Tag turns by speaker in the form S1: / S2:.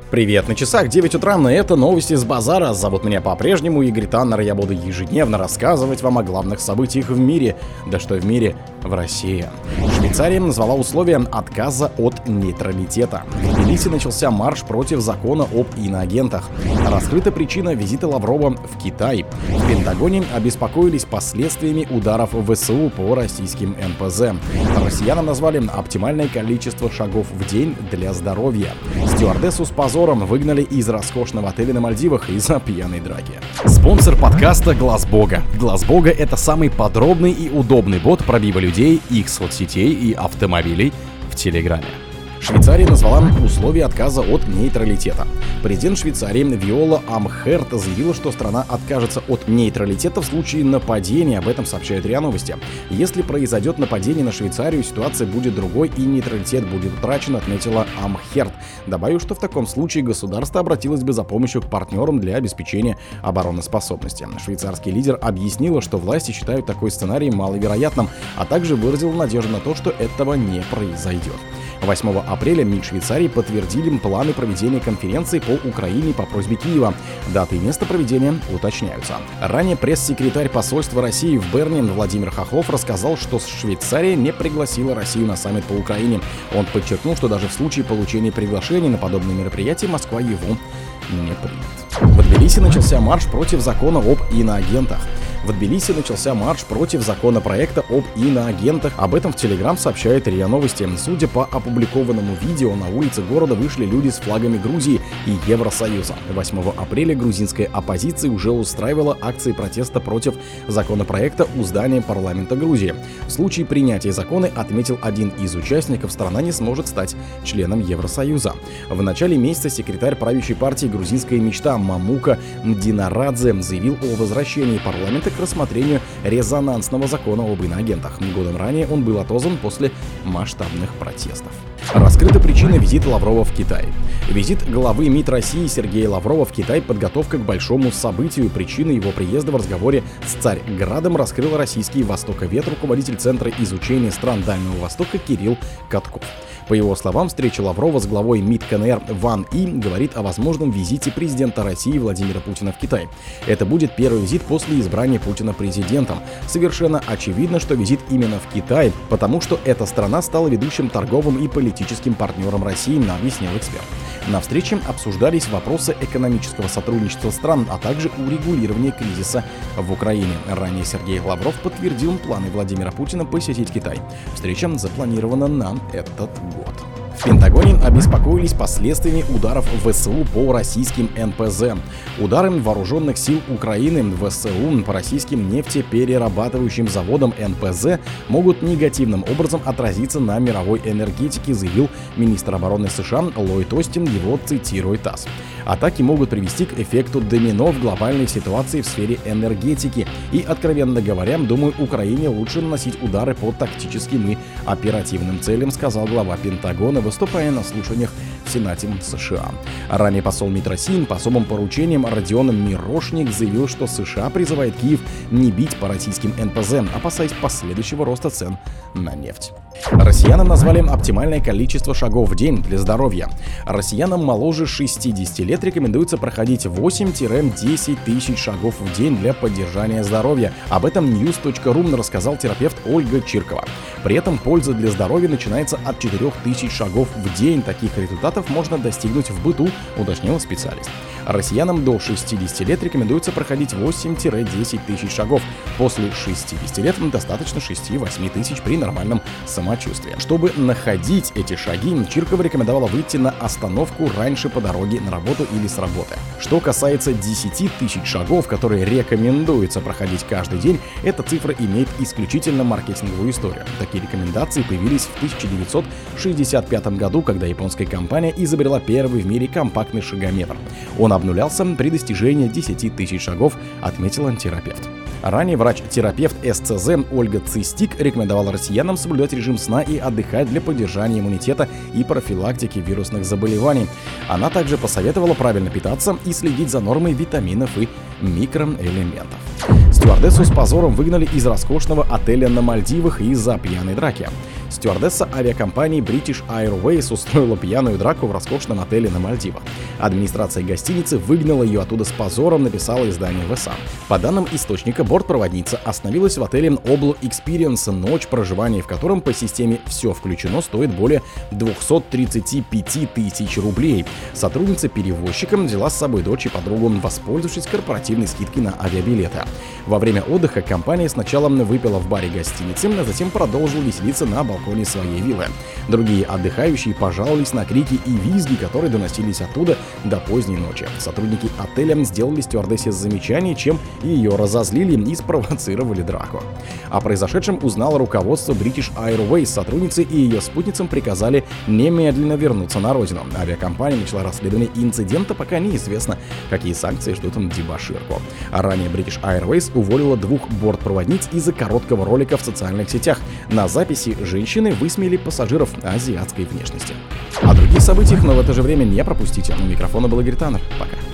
S1: Привет, на часах 9 утра, но это новости с базара. Зовут меня по-прежнему Игорь Таннер, и я буду ежедневно рассказывать вам о главных событиях в мире. Да что в мире, в России. Швейцария назвала условия отказа от нейтралитета. В Тбилиси начался марш против закона об иноагентах. Раскрыта причина визита Лаврова в Китай. В Пентагоне обеспокоились последствиями ударов ВСУ по российским НПЗ. Россиянам назвали оптимальное количество шагов в день для здоровья. Стюардессу с позором выгнали из роскошного отеля на Мальдивах из-за пьяной драки. Спонсор подкаста Глаз Бога. Глаз Бога — это самый подробный и удобный бот пробива людей, их соцсетей и автомобилей в Телеграме. Швейцария назвала условия отказа от нейтралитета. Президент Швейцарии Виола Амхерт заявила, что страна откажется от нейтралитета в случае нападения. Об этом сообщает РИА Новости. Если произойдет нападение на Швейцарию, ситуация будет другой и нейтралитет будет утрачен, отметила Амхерт. Добавив, что в таком случае государство обратилось бы за помощью к партнерам для обеспечения обороноспособности. Швейцарский лидер объяснила, что власти считают такой сценарий маловероятным, а также выразил надежду на то, что этого не произойдет. 8 апреля МИД Швейцарии подтвердили планы проведения конференции по Украине по просьбе Киева. Даты и место проведения уточняются. Ранее пресс-секретарь посольства России в Берне Владимир Хохлов рассказал, что Швейцария не пригласила Россию на саммит по Украине. Он подчеркнул, что даже в случае получения приглашений на подобные мероприятия Москва его не примет. В Тбилиси начался марш против закона об иноагентах. В Тбилиси начался марш против законопроекта об иноагентах. Об этом в Телеграм сообщает РИА Новости. Судя по опубликованному видео, на улице города вышли люди с флагами Грузии и Евросоюза. 8 апреля грузинская оппозиция уже устраивала акции протеста против законопроекта у здания парламента Грузии. В случае принятия закона, отметил один из участников, страна не сможет стать членом Евросоюза. В начале месяца секретарь правящей партии «Грузинская мечта» Мамука Динарадзе заявил о возвращении парламента к рассмотрению резонансного закона об иноагентах. Годом ранее он был отозван после масштабных протестов. Раскрыта причина визита Лаврова в Китай. Визит главы МИД России Сергея Лаврова в Китай — подготовка к большому событию. Причина его приезда в разговоре с Царьградом раскрыл российский «Востоковед», руководитель Центра изучения стран Дальнего Востока Кирилл Катков. По его словам, встреча Лаврова с главой МИД КНР Ван И говорит о возможном визите президента России Владимира Путина в Китай. Это будет первый визит после избрания Путина президентом. Совершенно очевидно, что визит именно в Китай, потому что эта страна стала ведущим торговым и политическим партнером России, объяснил эксперт. На встрече обсуждались вопросы экономического сотрудничества стран, а также урегулирования кризиса в Украине. Ранее Сергей Лавров подтвердил планы Владимира Путина посетить Китай. Встреча запланирована на этот год. В Пентагоне обеспокоились последствиями ударов ВСУ по российским НПЗ. Удары вооруженных сил Украины ВСУ по российским нефтеперерабатывающим заводам НПЗ могут негативным образом отразиться на мировой энергетике, заявил министр обороны США Ллойд Остин, его цитирует ТАСС. Атаки могут привести к эффекту домино в глобальной ситуации в сфере энергетики. И, откровенно говоря, думаю, Украине лучше наносить удары по тактическим и оперативным целям, сказал глава Пентагона, выступая на слушаниях в Сенате США. Ранее посол МИД России по особым поручениям Родион Мирошник заявил, что США призывает Киев не бить по российским НПЗ, опасаясь последующего роста цен на нефть. Россиянам назвали оптимальное количество шагов в день для здоровья. Россиянам моложе 60 лет рекомендуется проходить 8-10 тысяч шагов в день для поддержания здоровья. Об этом news.ru рассказал терапевт Ольга Чиркова. При этом польза для здоровья начинается от 4000 шагов в день. Таких результатов можно достигнуть в быту, уточнил специалист. Россиянам до 60 лет рекомендуется проходить 8-10 тысяч шагов. После 60 лет достаточно 6-8 тысяч при нормальном самочувствии. Чтобы находить эти шаги, Чиркова рекомендовала выйти на остановку раньше по дороге на работу или с работы. Что касается 10 тысяч шагов, которые рекомендуется проходить каждый день, эта цифра имеет исключительно маркетинговую историю. Такие рекомендации появились в 1965 году, когда японская компания изобрела первый в мире компактный шагометр. Он обнулялся при достижении 10 тысяч шагов, отметил терапевт. Ранее врач-терапевт СЦЗ Ольга Цистик рекомендовала россиянам соблюдать режим сна и отдыхать для поддержания иммунитета и профилактики вирусных заболеваний. Она также посоветовала правильно питаться и следить за нормой витаминов и микроэлементов. Стюардессу с позором выгнали из роскошного отеля на Мальдивах из-за пьяной драки. Стюардесса авиакомпании British Airways устроила пьяную драку в роскошном отеле на Мальдивах. Администрация гостиницы выгнала ее оттуда с позором, написало издание ВСА. По данным источника, бортпроводница остановилась в отеле Oblo Experience, ночь проживания в котором по системе «Все включено» стоит более 235 тысяч рублей. Сотрудница перевозчика взяла с собой дочь и подругу, воспользовавшись корпоративной скидкой на авиабилеты. Во время отдыха компания сначала выпила в баре гостиницы, а затем продолжила веселиться на балконе своей виллы. Другие отдыхающие пожаловались на крики и визги, которые доносились оттуда до поздней ночи. Сотрудники отеля сделали стюардессе замечание, чем ее разозлили и спровоцировали драку. О произошедшем узнало руководство British Airways. Сотрудницы и ее спутницам приказали немедленно вернуться на родину. Авиакомпания начала расследование инцидента, пока неизвестно, какие санкции ждут дебоширку. А ранее British Airways уволила 2 бортпроводниц из-за короткого ролика в социальных сетях. На записи женщины высмеяли пассажиров азиатской внешности. О других событиях, но в это же время не пропустите. У микрофона был Игорь Таннер. Пока.